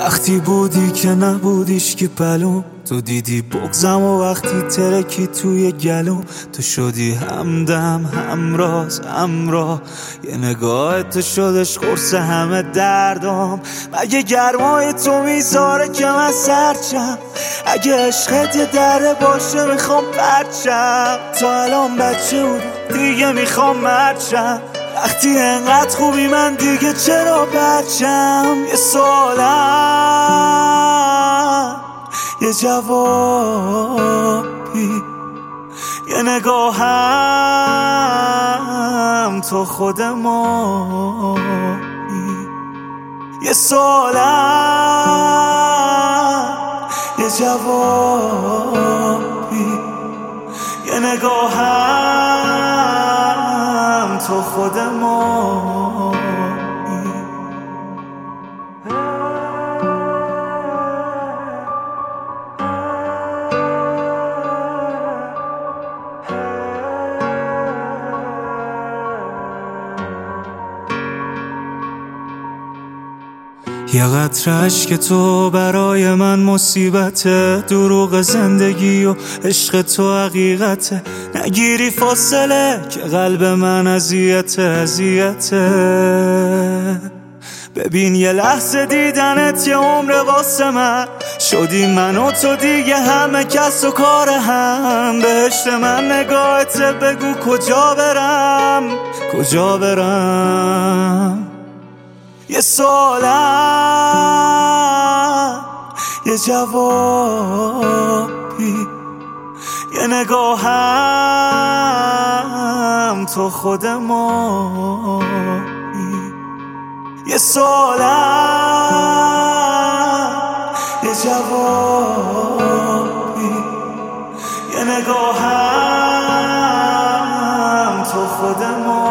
وقتی بودی که نبودیش که پلوم، تو دیدی بغزم و وقتی ترکی توی گلوم، تو شدی همدم همراز همراه، یه نگاه تو شدش قرص همه دردام. مگه گرمای تو میذاره که من سرچم؟ اگه عشقت یه دره باشه میخوام پرچم. تو الان بچه بود دیگه میخوام مرچم. وقتی انقدر خوبی من دیگه چرا بچم؟ یه سوالم یه جوابی، یه نگاهم تو خود مایی. یه سوالم یه جوابی، یه نگاهم تو خود مایی. یه قطره اشک تو برای من مصیبته، دروغ زندگی و عشق تو حقیقته. نگیری فاصله که قلب من اذیته. ببین یه لحظه دیدنت یه عمر واسه من، شدی من و تو دیگه همه کس و کار هم. بهشت من نگاهته، بگو کجا برم. یه سوالم یه جوابی، یه نگاهم تو خود مایی. یه سوالم یه جوابی، یه نگاهم تو خود مایی.